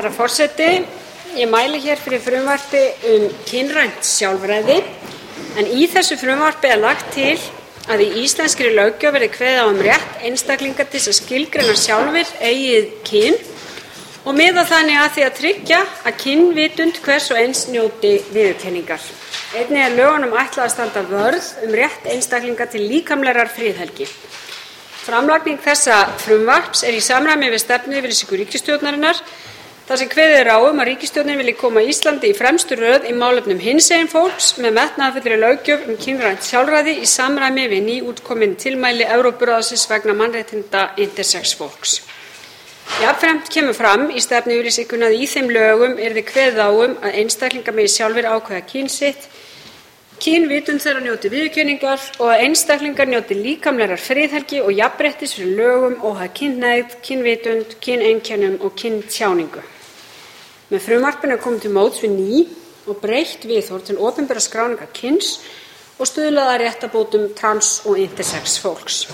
Herra forseti. Ég mæli hér fyrir frumvarpi kynrænt sjálfræði en í þessu frumvarpi lagt til að í íslenskri löggjöf verði kveðið á rétt einstaklinga til að skilgreina sjálfir eigið kyn og miða þannig að því að tryggja að kynvitund hvers og eins njóti viðurkenningar. Einnig lögunum ætlað að standa vörð rétt einstaklinga til líkamlegrar friðhelgi. Framlagning þessa frumvarps í samræmi við stefnuyfirlýsingu ríkisstjórnarinnar þar sem kveðið á að ríkisstjórnin vilji koma Íslandi í fremstu röð í málefnum hinsegin fólks með metnaðarfullri löggjöf kynrænt sjálfræði í samræmi við nýútkomin tilmæli Evrópuráðsins vegna mannréttinda intersex fólks. Jafnframt kemur fram í stefnuyfirlýsingunni að í þeim lögum yrði kveðið á að einstaklingar megi sjálfir ákveða kyn sitt, kynvitund þeirra njóti viðurkenningar og að einstaklingar njóti líkamlegrar friðhelgi og jafnréttis fyrir lögum óháð kynhneigð, kynvitund, kyneinkennum og kyntjáningu. Með frumvarpinu komið til móts við ný og breytt viðhorf til opinberrar skráningar kyns og stuðlað að réttarbótum trans og intersex fólks.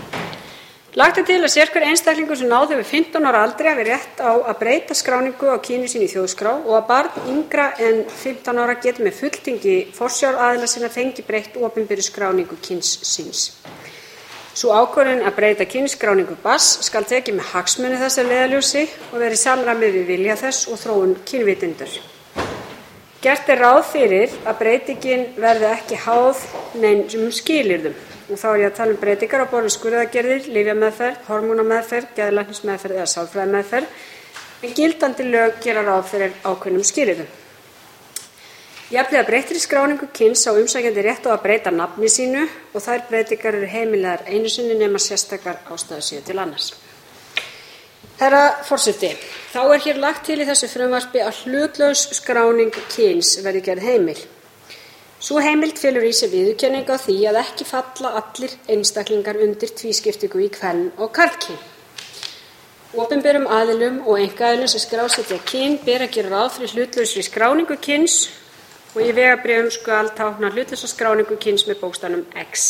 Lagt til að sérhver einstaklingur sem náð hefur 15 ára aldri hafi rétt á að breyta skráningu á kyni sínu í þjóðskrá og að barn yngra en 15 ára geti með fulltingi forsjáraðila sinna fengið breytt opinberri skráningu kyns síns. Sú ákvörðun að breyta kynskráningu barns skal tekin með hagsmuni þess að leiðarljósi og vera í samræmi við vilja þess og þróun kynvitundar. Gert ráð fyrir að breytingin verði ekki háð neinum skilyrðum. Og þá ég að tala breytingar á borð við skurðaðgerðir, lyfjameðferð, hormónameðferð, geðlæknismeðferð eða sálfræðimeðferð, en gildandi lög gera ráð fyrir ákveðnum skilyrðum. Jafnhliða breyttri skráningu kyns á umsækjandi rétt á að breyta nafni sínu og þær breytingar eru heimilaðar einu sinni nema sérstakar ástæður séu til annars. Herra forseti, þá hér lagt til í þessu frumvarpi að hlutlaus skráning kyns verði gerð heimil. Sú heimild felur í sér viðurkenningu á því að ekki falla allir einstaklingar undir tvískiptingu í kven- og karlkyn. Opinberum aðilum og einkaaðilum sem skrásetja kyn ber að gera ráð fyrir hlutlausri skráningu kyns og í vegabréfum skal tákna hlutlausa skráningu kyns með bókstafnum X.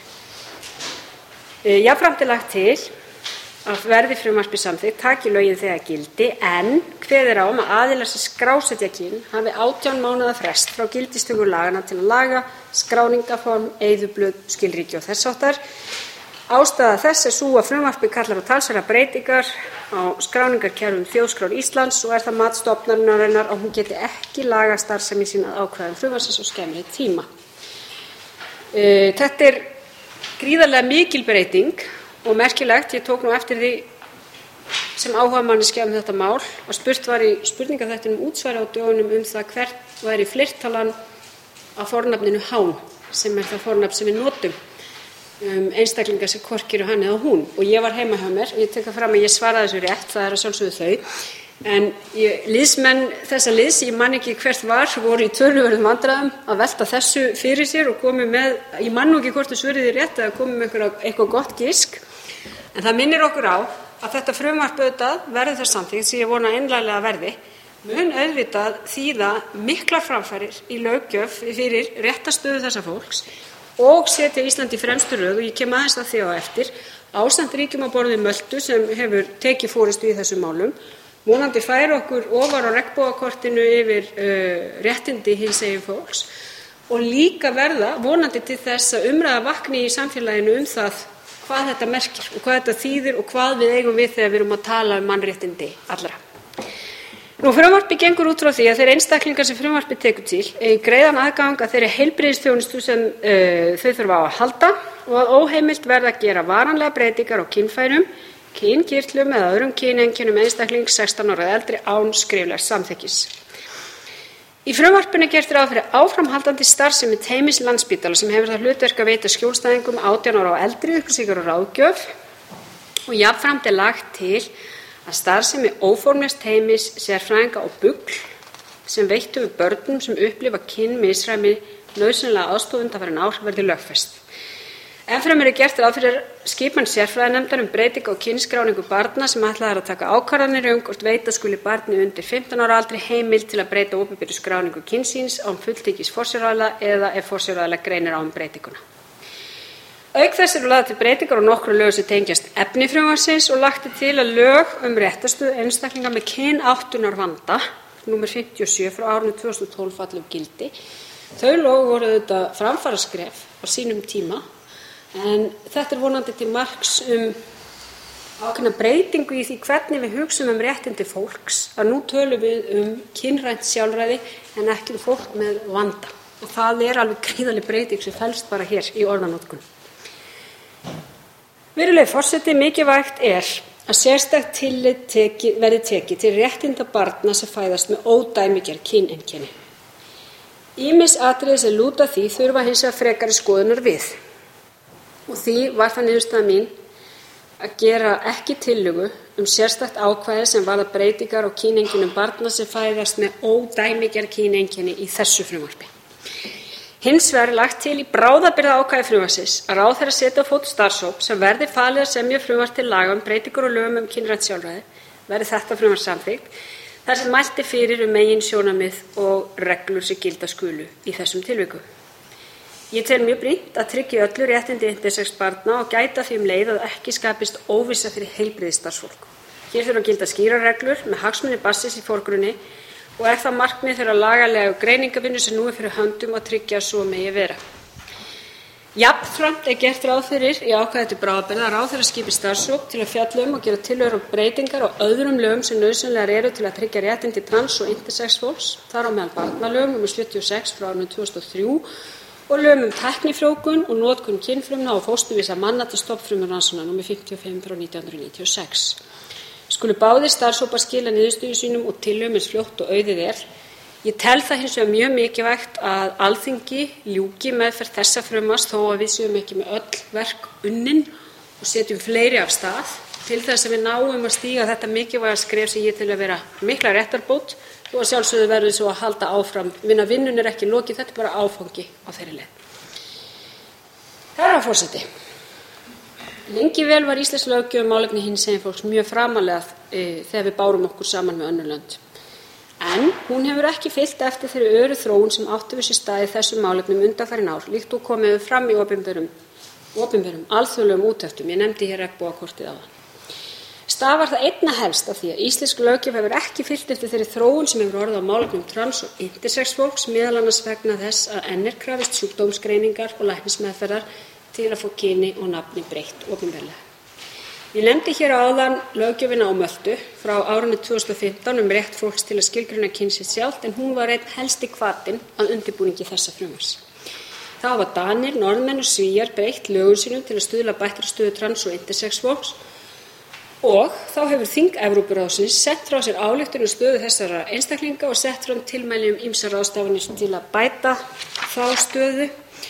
Jafnframt lagt til að verði frumvarpið samþykkt taki lögin þegar gildi en kveðið á að aðilar sem skrásetja kyn hafi 18 mánaða frest frá gildistöku laganna til að laga skráningarform, eyðublöð, skilríki og þess háttar. Ástæða þess sú að frumvarpið kallar á talsverðar breytingar á skráningarkerfum Þjóðskrár Íslands og það mat stofnunarinnar að hún geti ekki lagað starfsemi sína að ákvæðum frumvarpsins á skemmri tíma. Þetta gríðarlega mikil breyting og merkilegt, ég tók nú eftir því sem áhugamanneskja þetta mál að spurt var í spurningaþættinum útsvari á dögunum það hvert væri fleirtalan af fornafninu hán sem það fornafn sem við notum einstaklingar sem hvorki eru hann eða hún og ég var heima hjá mér, ég tek það fram að ég svaraði þessu rétt, það að sjálfsögðu þau en liðsmenn þessa liðs, ég man ekki hvert var, voru í töluverðum vandræðum að velta þessu fyrir sér og komu með, ég man nú ekki hvort þau svöruðu rétt eða komu með eitthvað gott gisk. En það minnir okkur á að þetta frumvarp auðvitað verði þess samþykkt sem ég vona einlæglega verði mun auðvitað þýða miklar framfarir í löggjöf fyrir réttarstöðu þessa fólks og setja Ísland í fremstu röð og ég kem aðeins að því á eftir ásamt ríkjum á borð við Möltu sem hefur tekið forystu í þessum málum vonandi færa okkur ofar á regnbogakortinu yfir réttindi hinsegin fólks og líka verða vonandi til þess að umræða vakni í samfélaginu það hvað þetta merkir og hvað þetta þýðir og hvað við eigum við þegar við erum að tala mannréttindi allra. Frumvarpið gengur út frá því að þeir einstaklingar sem frumvarpið tekur til eigi greiðan aðgang að þeirri heilbrigðisþjónustu sem þau þurfa á að halda og að óheimilt verði að gera varanlegar breytingar á kynfærum, kynkirtlum eða öðrum kyneinkennum einstaklings 16 ára eða eldri án skriflegs samþykkis. Í frumvarpinu gert ráð fyrir áframhaldandi starfsemi teymis Landspítala sem hefur það hlutverk að veita skjólstæðingum 18 ára og eldri upplýsingar og ráðgjöf og jafnframt lagt til að starfsemi óformlegs teymis sérfræðinga og BUGL sem veitt hefur börnum sem upplifa kynmisræmi nauðsynlega aðstoð undanfarin ár verði lögfest. Ennfremur gert ráð fyrir skipan sérfræðinefndar breytingu á kynskráningu barna sem ætlað að taka ákvarðanir hvort veita skuli barni undir 15 ára aldri heimild til að breyta opinberri skráningu kyns síns án fulltingis forsjáraðila eða ef forsjáraðila greinir á breytinguna. Auk þess eru lagðar til breytingar á nokkrum lögum sem tengjast efni frumvarpsins og lagt til að lög réttarstöðu einstaklinga með kynáttunarvanda, nr. 57 frá árinu 2012, falli úr gildi. Þau lög voru auðvitað framfaraskref á sínum tíma, en þetta vonandi til marks ákveðna breytingu í því hvernig við hugsum réttindi fólks, að nú tölum við kynrænt sjálfræði en ekki fólk með vanda. Og það alveg gríðarleg breyting sem felst bara hér í orðanotkun. Virðulegi forseti, mikilvægt að sérstakt tillit verði tekið til réttinda barna sem fæðast með ódæmigerð kyneinkenni. Ýmis atriði sem lúta að því þurfa hins vegar frekari skoðunar við. Og því var það niðurstaða mín að gera ekki tillögu sérstakt ákvæði sem varðar breytingar á kyneinkennum barna sem fæðast með ódæmigerð kyneinkenni í þessu frumvarpi. Hins vegar lagt til í bráðabirgðaákvæði frumvarpsins að ráðherra setji á fót starfshóp sem verði falið að semja frumvarp til laga breytingar á lögum kynrænt sjálfræði, verði þetta frumvarp samþykkt, þar sem mælt fyrir meginsjónarmið og reglur sem gilda skulu í þessum tilvikum. Ég tel mjög brýnt að tryggja öllu réttindi intersex barna og gæta því leið að ekki skapist óvissa fyrir heilbrigðisstarfsfólk. Hér þurfa að gilda skýrar reglur með hagsmuni barnsins í forgrunni og það markmið þeirrar lagalegu greiningarvinnu sem nú fyrir höndum að tryggja að svo megi vera. Jafnframt gert ráð fyrir í ákvæði til bráðabirgða að ráðherra skipi starfshóp til að fjalla og gera tillögur og breytingar á öðrum lögum sem nauðsynlegar eru til að tryggja réttindi trans og intersex fólks, þar á meðal barnalögum nr. 76 frá árinu 2003 og lögum tæknifrjóvgun og notkun kynfrumna og fósturvísa manna til stofnfrumurannsókna nr. 55 frá 1996. Skulu báðir starfshópar skila niðurstöðum sínum og tillögum eins fljótt og auðið Ég tel það hins vegar mjög mikilvægt að Alþingi ljúki meðferð þessa frumvarps þó að við séum ekki með öll verk unnin og setjum fleiri af stað til þess að við náum að stíga þetta mikilvæga skref sem ég tel að vera mikla réttarbót og að sjálfsögðu verður svo að halda áfram. Vinnunni ekki lokið, þetta bara áfangi á þeirri leið. Herra forseti. Lengi vel var íslensk löggjöf málefni hinsegin fólks mjög framarlega þegar við bárum okkur saman með önnur lönd. En hún hefur ekki fylgt eftir þeirri öru þróun sem átti við sér stað í þessum málefnum undanfarin ár, líkt og komið fram í opinberum alþjóðlegum úttektum. Ég nefndi hér regnbogakortið áðan. Stafar það einna helst af því að íslensk löggjöf hefur ekki fylgt eftir þeirri þróun sem hefur orðið á málefnum trans og intersex fólks, meðal annars vegna þess að enn krafist sjúkdómsgreiningar og læknismeðferðar til að fá kyni og nafni breytt opinberlega. Ég nefndi hér áðan löggjöfina á Möltu frá árinu 2015 rétt fólks til að skilgreina kyn sitt sjálft, en hún var einn helsti hvatinn að undirbúningi þessa frumvarps. Þá hafa Danir, Norðmenn og Svíar breytt lögum sínum til að stuðla að bættri stöðu trans og intersex fólks og þá hefur þing Evrópuráðsins sett frá sér ályktun um stöðu þessara einstaklinga og sett fram tilmæli ýmsar ráðstafanir til að bæta þá stöðu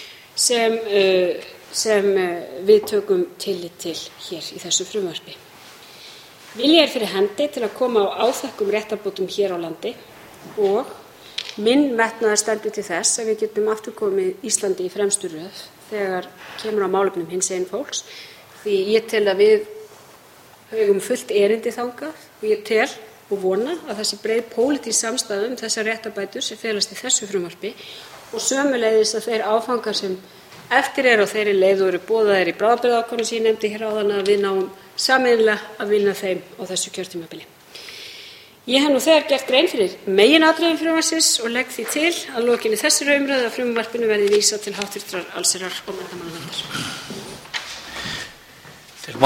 sem við tökum tillit til hér í þessu frumvarpi. Vilji fyrir hendi til að koma á áþekkum réttarbótum hér á landi og minn metnaður stendur til þess að við getum aftur komið Íslandi í fremstu röð þegar kemur á málefnum hinsegin fólks, því ég tel að við höfum fullt erindi þangað og ég tel og vona að þessi breið pólitísk samstaða þessar réttarbætur sem felast í þessu frumvarpi og sömuleiðis að þeir áfangar sem eftir á þeirri leið og eru boðaðir í bráðabirgðaákvæðinu sem ég nefndi hér áðan að við náum sameiginlega að vinna þeim á þessu kjörtímabili. Ég hef nú þegar gert grein fyrir meginatriðum frumvarpsins og legg því til að lokinni þessari umræðu að frumvarpinu verði vísað til hv. allsherjar- og menntamálanefndar.